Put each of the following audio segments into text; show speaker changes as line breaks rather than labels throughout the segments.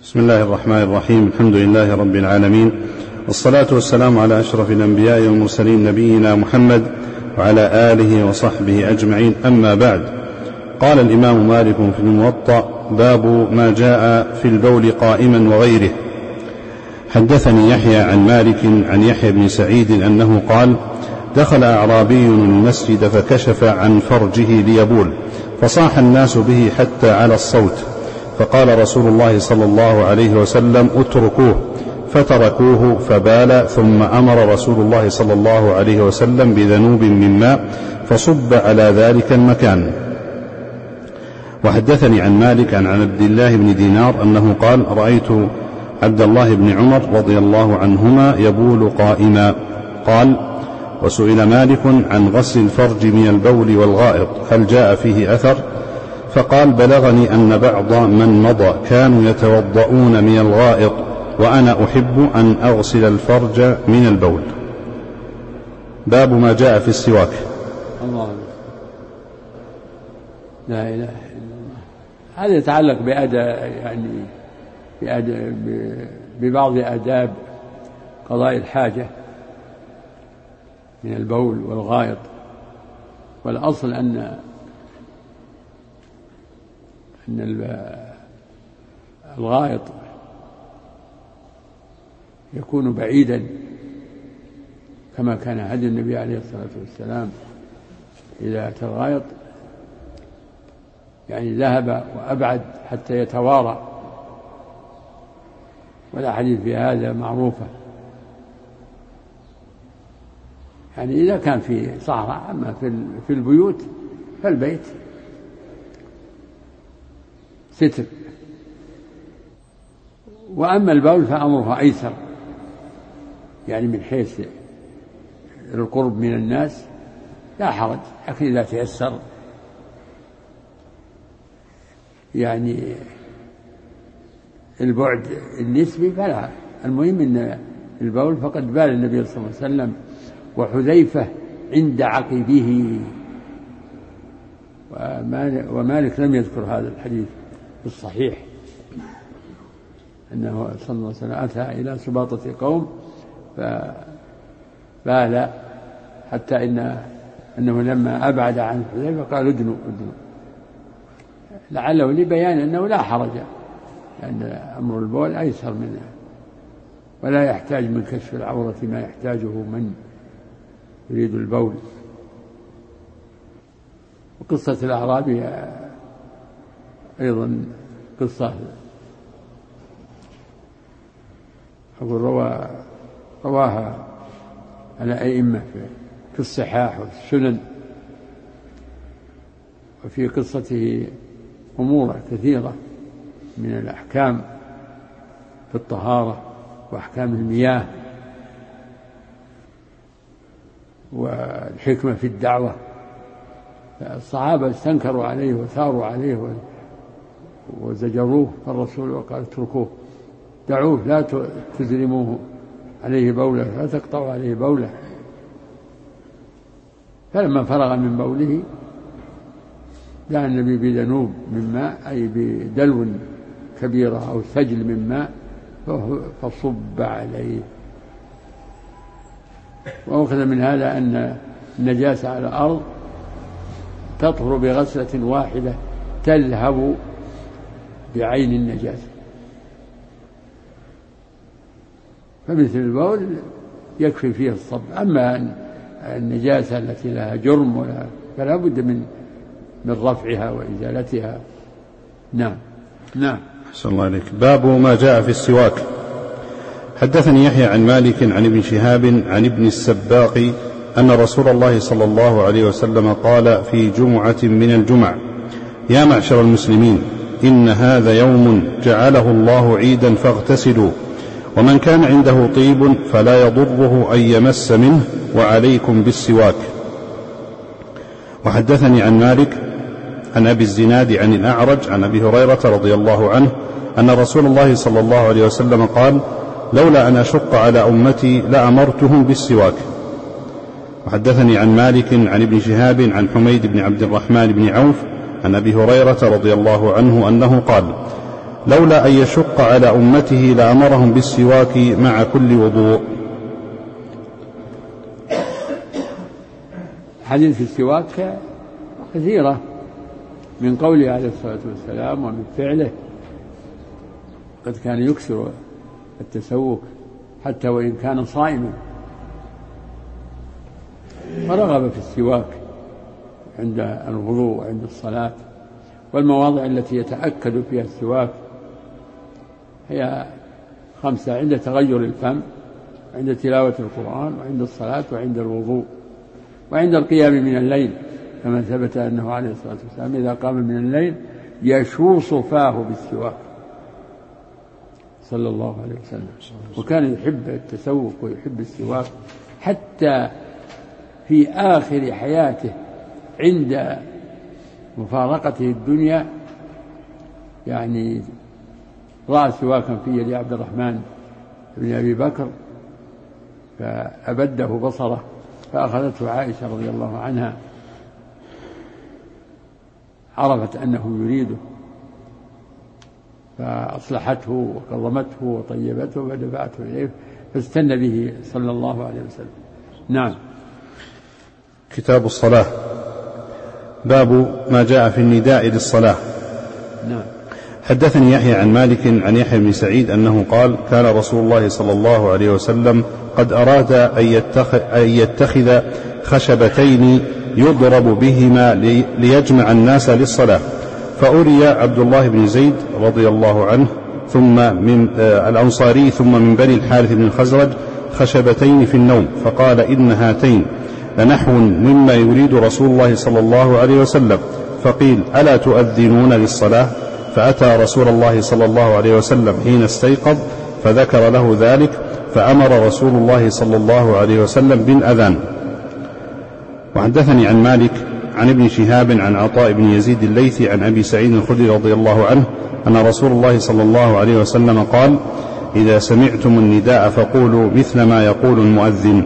بسم الله الرحمن الرحيم. الحمد لله رب العالمين، والصلاة والسلام على أشرف الأنبياء والمرسلين نبينا محمد وعلى آله وصحبه أجمعين، أما بعد. قال الإمام مالك في الموطأ: باب ما جاء في البول قائما وغيره. حدثني يحيى عن مالك عن يحيى بن سعيد أنه قال: دخل أعرابي المسجد فكشف عن فرجه ليبول، فصاح الناس به حتى على الصوت، فقال رسول الله صلى الله عليه وسلم: اتركوه، فتركوه فبال، ثم أمر رسول الله صلى الله عليه وسلم بذنوب من ماء فصب على ذلك المكان. وحدثني عن مالك عن عبد الله بن دينار أنه قال: رأيت عبد الله بن عمر رضي الله عنهما يبول قائما. قال: وسئل مالك عن غسل الفرج من البول والغائط هل جاء فيه أثر؟ فقال: بلغني أن بعض من مضى كانوا يتوضؤون من الغائط، وأنا أحب أن أغسل الفرج من البول. باب ما جاء في السواك.
الله لا إله إلا الله. هذا يتعلق ببعض آداب قضاء الحاجة من البول والغائط. والأصل أن الغائط يكون بعيدا، كما كان هدي النبي عليه الصلاة والسلام إذا أتى الغائط يعني ذهب وأبعد حتى يتوارى، والأحاديث في هذا معروفة. يعني إذا كان في صحراء، أما في البيوت فالبيت ستر. وأما البول فأمرها أيسر، يعني من حيث القرب من الناس لا حرج، لكن إذا تيسر يعني البعد النسبي فلا. المهم أن البول فقد بال النبي صلى الله عليه وسلم وحذيفة عند عقبه، ومالك لم يذكر هذا الحديث في الصحيح، أنه صلى الله عليه وسلم أتى إلى سباطة قوم فبال حتى أنه لما أبعد عن حذيفة قال: ادنوا، لعله لبيان أنه لا حرج، لأن أمر البول أيسر منه، ولا يحتاج من كشف العورة ما يحتاجه من يريد البول. وقصة الأعرابي أيضا قصة رواها الأئمة في الصحاح والسنن، وفي قصته أمور كثيرة من الأحكام في الطهارة وأحكام المياه والحكمة في الدعوة. الصحابة استنكروا عليه وثاروا عليه وزجروه، فالرسول قال: اتركوه، دعوه، لا تزرموه عليه بوله، لا تقطعوا عليه بوله. فلما فرغ من بوله دعا النبي بذنوب من ماء، أي بدلو كبيرة أو ثجل من ماء، فصب عليه. وأخذ من هذا أن النجاسة على الأرض تطهر بغسلة واحدة تذهب بعين النجاسة، فمثل البول يكفي فيه الصب. أما النجاسة التي لها جرم فلا بد من رفعها وإزالتها. نعم.
أحسن الله عليك. باب ما جاء في السواك. حدثني يحيى عن مالك عن ابن شهاب عن ابن السباق أن رسول الله صلى الله عليه وسلم قال في جمعة من الجمع: يا معشر المسلمين، إن هذا يوم جعله الله عيدا فاغتسلوا، ومن كان عنده طيب فلا يضره أن يمس منه، وعليكم بالسواك. وحدثني عن مالك عن أبي الزناد عن الأعرج عن أبي هريرة رضي الله عنه أن رسول الله صلى الله عليه وسلم قال: لولا أن أشق على أمتي لأمرتهم بالسواك. وحدثني عن مالك عن ابن شهاب عن حميد بن عبد الرحمن بن عوف عن أبي هريرة رضي الله عنه أنه قال: لولا أن يشق على أمته لأمرهم بالسواك مع كل وضوء.
حديث السواك كثيرة، من قوله عليه الصلاة والسلام ومن فعله، قد كان يكثر التسوك حتى وإن كان صائما، ورغب في السواك عند الوضوء وعند الصلاة. والمواضع التي يتأكد فيها السواك هي 5: عند تغير الفم، عند تلاوة القرآن، وعند الصلاة، وعند الوضوء، وعند القيام من الليل، كما ثبت أنه عليه الصلاة والسلام إذا قام من الليل يشوص فاه بالسواك صلى الله عليه وسلم. وكان يحب التسوق ويحب السواك حتى في آخر حياته عند مفارقته الدنيا، يعني رأى سواكا في يد عبد الرحمن بن أبي بكر فأبده بصره، فأخذته عائشة رضي الله عنها، عرفت أنه يريده فأصلحته وكرمته وطيبته فدفعته إليه فاستنى به صلى الله عليه وسلم. نعم.
كتاب الصلاة. باب ما جاء في النداء للصلاة.
نعم.
حدثني يحيى عن مالك عن يحيى بن سعيد أنه قال: كان رسول الله صلى الله عليه وسلم قد أراد أن يتخذ خشبتين يضرب بهما ليجمع الناس للصلاة، فأري عبد الله بن زيد رضي الله عنه ثم من الأنصاري ثم من بني الحارث بن الخزرج خشبتين في النوم، فقال: إن هاتين لنحو مما يريد رسول الله صلى الله عليه وسلم. فقيل: ألا تؤذنون للصلاة؟ فأتى رسول الله صلى الله عليه وسلم حين استيقظ فذكر له ذلك، فأمر رسول الله صلى الله عليه وسلم بالأذان. وحدثني عن مالك عن ابن شهاب عن عطاء بن يزيد الليثي عن أبي سعيد الخدري رضي الله عنه أن رسول الله صلى الله عليه وسلم قال: إذا سمعتم النداء فقولوا مثل ما يقول المؤذن.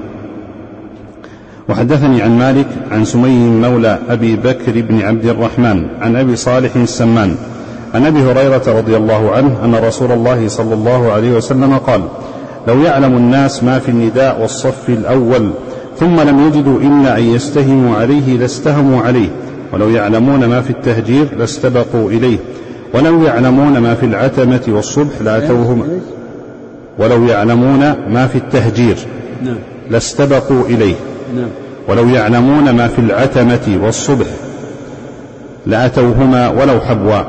وحدثني عن مالك عن سمي مولى أبي بكر بن عبد الرحمن عن أبي صالح السمان عن أبي هريرة رضي الله عنه أن رسول الله صلى الله عليه وسلم قال: لو يعلم الناس ما في النداء والصف الأول ثم لم يجدوا إلا أن يستهموا عليه لاستهموا عليه، ولو يعلمون ما في التهجير لاستبقوا إليه، ولو يعلمون ما في العتمة والصبح لأتوهما، ولو يعلمون ما في التهجير لاستبقوا إليه، ولو يعلمون ما في العتمة والصبح لأتوهما ولو حبوا.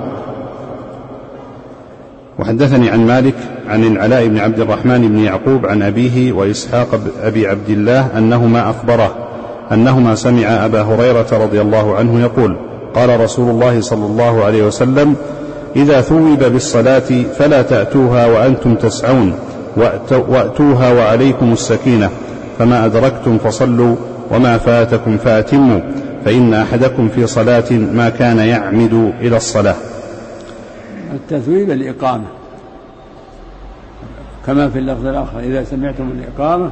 وحدثني عن مالك عن العلاء بن عبد الرحمن بن يعقوب عن أبيه وإسحاق أبي عبد الله أنهما أخبره أنهما سمع أبا هريرة رضي الله عنه يقول: قال رسول الله صلى الله عليه وسلم: إذا ثوب بالصلاة فلا تأتوها وأنتم تسعون، وأتوها وعليكم السكينة، فما أدركتم فصلوا وما فاتكم فأتموا، فإن أحدكم في صلاة ما كان يعمد إلى الصلاة.
التثويب الإقامة كما في اللفظ الآخر: إذا سمعتم الإقامة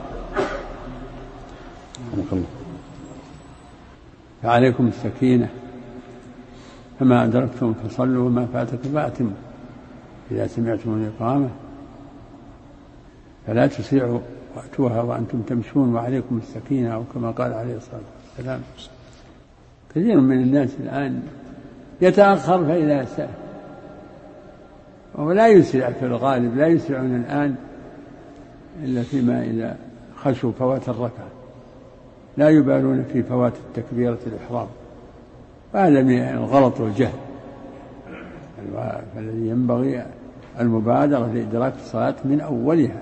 فعليكم السكينة، فما أدركتم فصلوا وما فاتكم فأتموا. إذا سمعتم الإقامة فلا تسرعوا وأتوها وأنتم تمشون وعليكم السكينة، أو كما قال عليه الصلاة والسلام. كثير من الناس الآن يتأخر فإذا سأل، ولا يسرع في الغالب، لا يسرعون الآن إلا فيما إذا خشوا فوات الركعة، لا يبالون في فوات التكبيرة الإحرام، وهذا من الغلط والجهل. فالذي ينبغي المبادرة لإدراك الصلاة من أولها.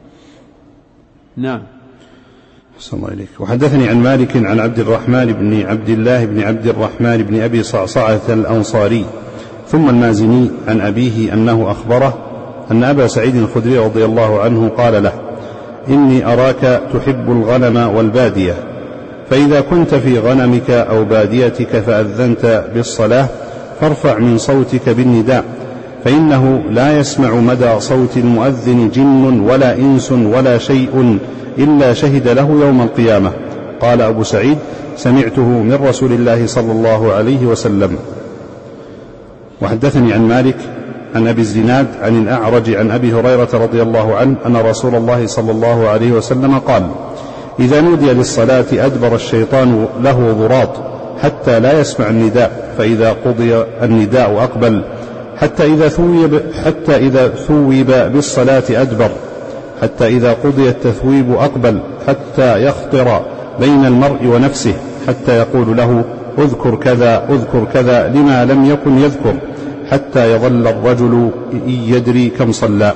نعم.
أحسن الله إليك. وحدثني عن مالك عن عبد الرحمن بن عبد الله بن عبد الرحمن بن أبي صعصعة الأنصاري ثم المازني عن أبيه أنه أخبره أن أبا سعيد الخدري رضي الله عنه قال له: إني أراك تحب الغنم والبادية، فإذا كنت في غنمك أو باديتك فأذنت بالصلاة فارفع من صوتك بالنداء، فإنه لا يسمع مدى صوت المؤذن جن ولا إنس ولا شيء إلا شهد له يوم القيامة. قال أبو سعيد: سمعته من رسول الله صلى الله عليه وسلم. وحدثني عن مالك عن أبي الزناد عن الأعرج عن أبي هريرة رضي الله عنه أن رسول الله صلى الله عليه وسلم قال: إذا نودي للصلاة أدبر الشيطان له ضراط حتى لا يسمع النداء، فإذا قضي النداء أقبل، حتى إذا ثوب بالصلاة أدبر، حتى إذا قضي التثويب أقبل، حتى يخطر بين المرء ونفسه، حتى يقول له: اذكر كذا اذكر كذا، لما لم يكن يذكر، حتى يظل الرجل يدري كم صلى.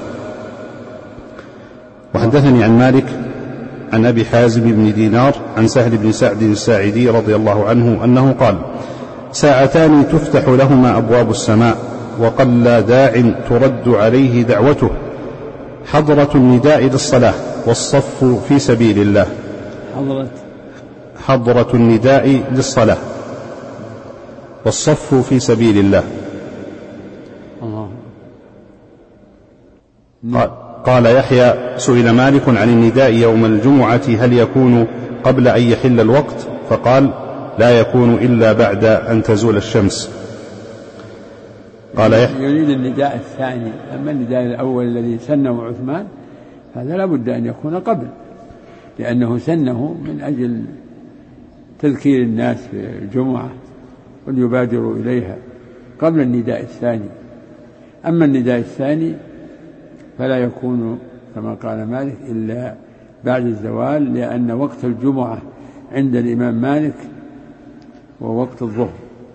وحدثني عن مالك عن أبي حازم بن دينار عن سهل بن سعد الساعدي رضي الله عنه أنه قال: ساعتان تفتح لهما أبواب السماء، وقل داع ترد عليه دعوته، حضرة النداء للصلاة، والصف في سبيل الله. حضرة النداء للصلاة والصف في سبيل الله. قال يحيى: سئل مالك عن النداء يوم الجمعة هل يكون قبل أن يحل الوقت؟ فقال: لا يكون إلا بعد أن تزول الشمس. قال يحيى:
يريد النداء الثاني، أما النداء الأول الذي سنه عثمان هذا لا بد أن يكون قبل، لأنه سنه من أجل تذكير الناس في الجمعة وليبادروا إليها قبل النداء الثاني. أما النداء الثاني فلا يكون كما قال مالك إلا بعد الزوال، لأن وقت الجمعة عند الإمام مالك ووقت الظهر.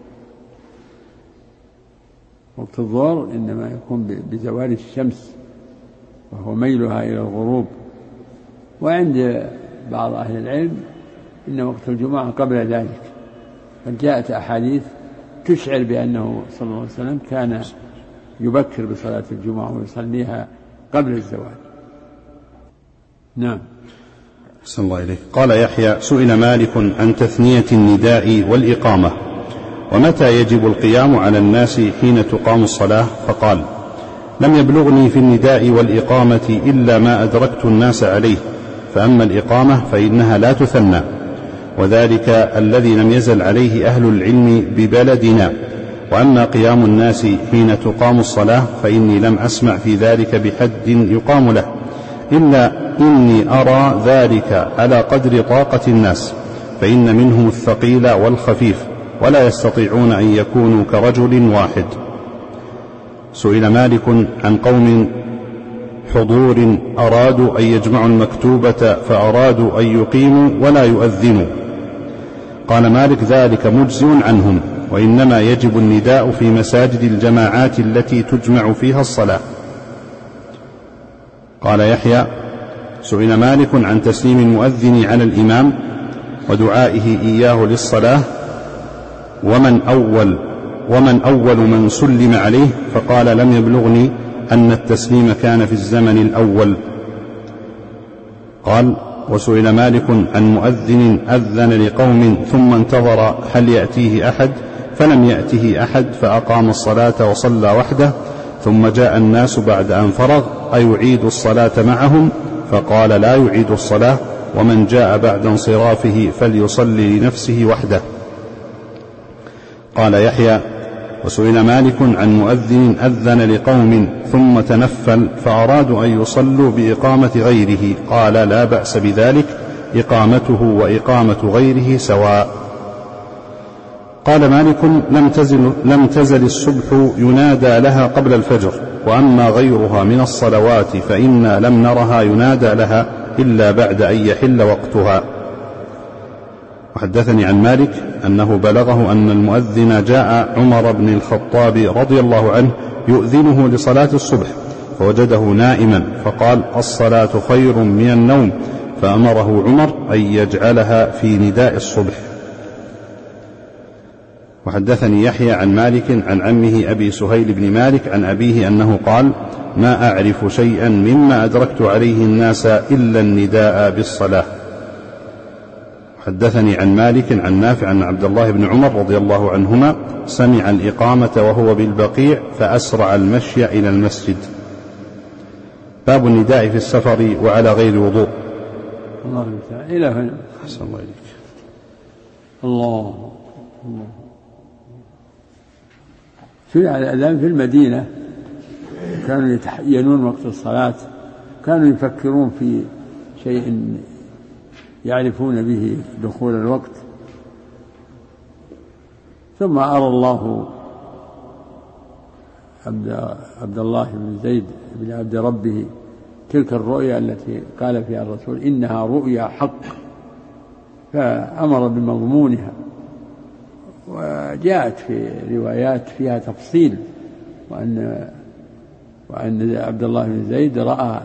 وقت الظهر إنما يكون بزوال الشمس وهو ميلها إلى الغروب، وعند بعض أهل العلم إن وقت الجمعة قبل ذلك، فجاءت أحاديث تشعر بأنه صلى الله عليه وسلم كان يبكر بصلاة الجمعة ويصليها قبل الزوال. نعم.
أحسن الله إليك. قال يحيى: سئل مالك عن تثنية النداء والإقامة، ومتى يجب القيام على الناس حين تقام الصلاة؟ فقال: لم يبلغني في النداء والإقامة إلا ما أدركت الناس عليه، فأما الإقامة فإنها لا تثنى، وذلك الذي لم يزل عليه أهل العلم ببلدنا. وأما قيام الناس حين تقام الصلاة فإني لم أسمع في ذلك بحد يقام له، إلا إني أرى ذلك على قدر طاقة الناس، فإن منهم الثقيل والخفيف، ولا يستطيعون أن يكونوا كرجل واحد. سئل مالك عن قوم حضور أرادوا أن يجمعوا المكتوبة فأرادوا أن يقيموا ولا يؤذنوا. قال مالك: ذلك مجزء عنهم، وإنما يجب النداء في مساجد الجماعات التي تجمع فيها الصلاة. قال يحيى: سئل مالك عن تسليم المؤذن على الإمام ودعائه إياه للصلاة، ومن أول من سلم عليه؟ فقال: لم يبلغني أن التسليم كان في الزمن الأول. قال: وسئل مالك عن مؤذن أذن لقوم ثم انتظر هل يأتيه أحد، فلم يأته أحد فأقام الصلاة وصلى وحده، ثم جاء الناس بعد أن فرغ أيعيد الصلاة معهم؟ فقال: لا يعيد الصلاة، ومن جاء بعد انصرافه فليصلي لنفسه وحده. قال يحيى: وسئل مالك عن مؤذن أذن لقوم ثم تنفل فأرادوا أن يصلوا بإقامة غيره، قال: لا بأس بذلك، إقامته وإقامة غيره سواء. قال مالك: لم تزل الصبح ينادى لها قبل الفجر، وأما غيرها من الصلوات فإنا لم نرها ينادى لها إلا بعد أن يحل وقتها. وحدثني عن مالك أنه بلغه أن المؤذن جاء عمر بن الخطاب رضي الله عنه يؤذنه لصلاة الصبح، فوجده نائما فقال: الصلاة خير من النوم، فأمره عمر أن يجعلها في نداء الصبح. وحدثني يحيى عن مالك عن عمه أبي سهيل بن مالك عن أبيه أنه قال: ما أعرف شيئا مما أدركت عليه الناس إلا النداء بالصلاة. حدثني عن مالك عن نافع عن عبد الله بن عمر رضي الله عنهما سمع الإقامة وهو بالبقيع فأسرع المشي إلى المسجد. باب النداء في السفر وعلى غير وضوء.
الله إلى هنا.
أحسن الله إليك.
الله شرع الأذان في المدينة كانوا يتحينون وقت الصلاة، كانوا يفكرون في شيء يعرفون به دخول الوقت. ثم أرى الله عبد الله بن زيد بن عبد ربه تلك الرؤيا التي قال فيها الرسول إنها رؤيا حق، فأمر بمضمونها. وجاءت في روايات فيها تفصيل، وأن عبد الله بن زيد رأى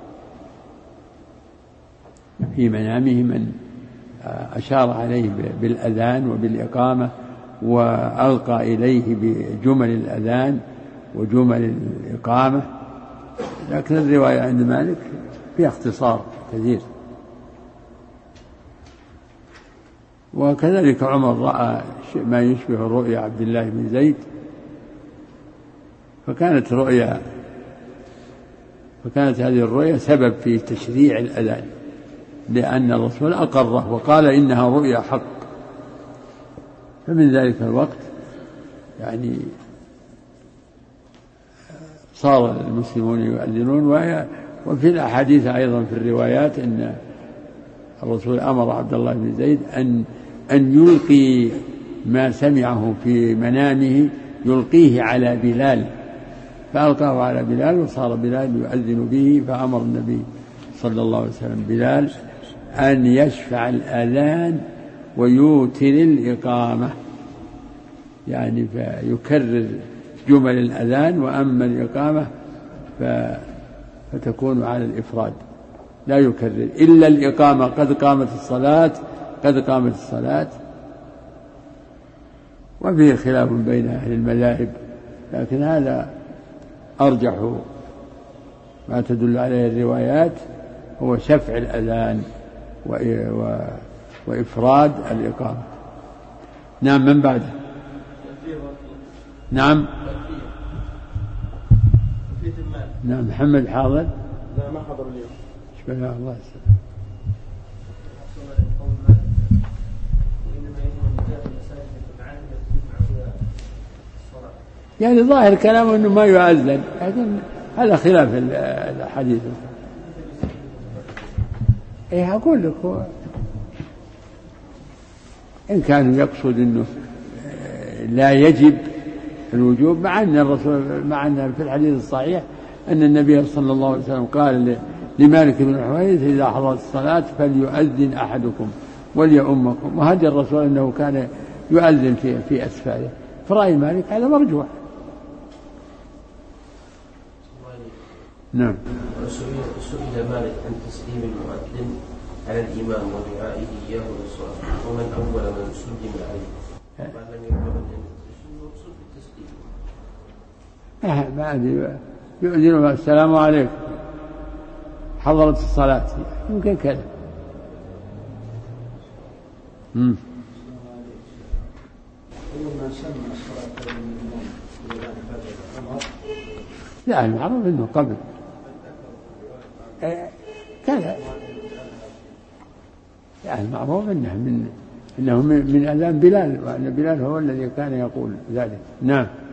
في منامه من أشار عليه بالأذان وبالإقامة، وألقى إليه بجمل الأذان وجمل الإقامة. لكن الرواية عند مالك فيها اختصار كثير. وكذلك عمر رأى ما يشبه رؤيا عبد الله بن زيد، فكانت هذه الرؤيا سبب في تشريع الأذان، لأن الرسول أقره وقال إنها رؤيا حق. فمن ذلك الوقت يعني صار المسلمون يؤذنون. وفي الأحاديث أيضا في الروايات أن الرسول أمر عبد الله بن زيد أن يلقي ما سمعه في منامه يلقيه على بلال، فألقاه على بلال وصار بلال يؤذن به. فأمر النبي صلى الله عليه وسلم بلال أن يشفع الأذان ويوتر الإقامة، يعني فيكرر جمل الأذان، وأما الإقامة فتكون على الإفراد، لا يكرر إلا الإقامة قد قامت الصلاة قد قامت الصلاة. وفيه خلاف بين أهل المذاهب، لكن هذا أرجح ما تدل عليه الروايات هو شفع الأذان وإفراد الإقامة. نعم. من بعده؟ نعم. نعم. محمد حاضر؟
لا، ما حضر اليوم.
شكرا الله يسلمك. يعني ظاهر كلامه أنه ما يؤذن، لكن هذا خلاف الحديث. إيه أقول لك، هو إن كان يقصد أنه لا يجب الوجوب، مع أن في الحديث الصحيح أن النبي صلى الله عليه وسلم قال لمالك بن الحويرث إذا حضرت الصلاة فليؤذن أحدكم وليؤمكم، وهدي الرسول أنه كان يؤذن في أسفاره. فرأي مالك هذا مرجوح. نعم.
سئل مالك عن تسليم المؤذن على الإمام ودعائه إياه للصلاة، ومن أول من سلم عليه قال لم يكن المقصود بالتسليم.
ما أدري، يؤذن السلام عليكم حضرت الصلاة، يمكن كذا. لا، المعروف أنه قبل كذا، يعني المعروف أنه من أذان بلال، وأن بلال هو الذي كان يقول ذلك. نعم.